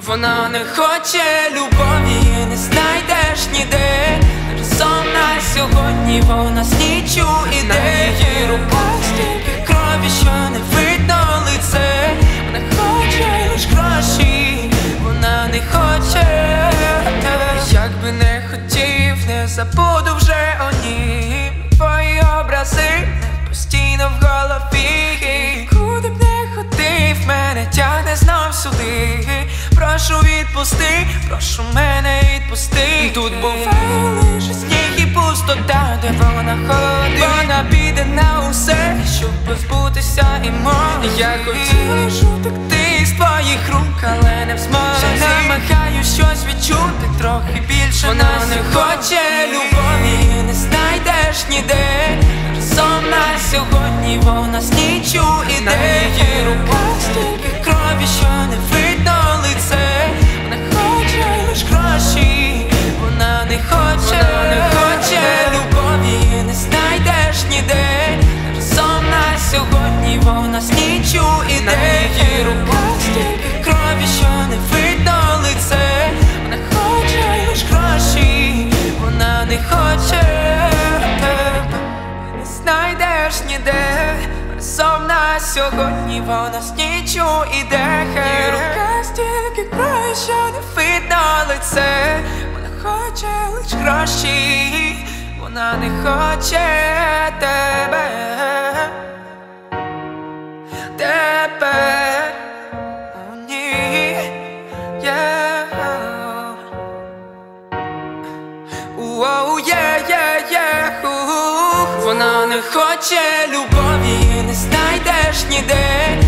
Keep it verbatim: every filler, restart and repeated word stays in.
Вона не хоче любові, не знайдеш ніде. Розумна сьогодні, вона з нічу іде. На її руках стільки крові, що не видно лице. Вона хоче лиш гроші, вона не хоче. Як би не хотів, не забуду вже о ній. Твої образи постійно в голові. Куди б не ходив, мене тягне знов сюди. Прошу відпусти, прошу мене відпусти. Тут буває лише сніг і пустота, де вона ходить. Вона піде на усе, щоб позбутися емоцій. Я хотіла ж утекти з твоїх рук, але не в змозі. Намагаю щось відчути трохи більше. Вона не хоче любові, не знайдеш ніде. Розумна сьогодні, вона з нічу іде. На її руках стільки крові, що не видно лице. Вона хоче лиш гроші, вона не хоче. Вона не хоче любові, не знайдеш ніде. Розумна сьогодні, вона з нічу іде. На її руках стільки крові, що не видно лице. Вона хоче лиш гроші, вона не хоче. Не знайдеш ніде. Розумна сьогодні, вона з нічу іде. Її рука стільки крові, що не видно лице. Вона хоче лиш гроші, вона не хоче тебе. Тебе, о ні, yeah. Уоу, yeah, yeah, yeah. Вона не хоче любові, не знайдеш ніде.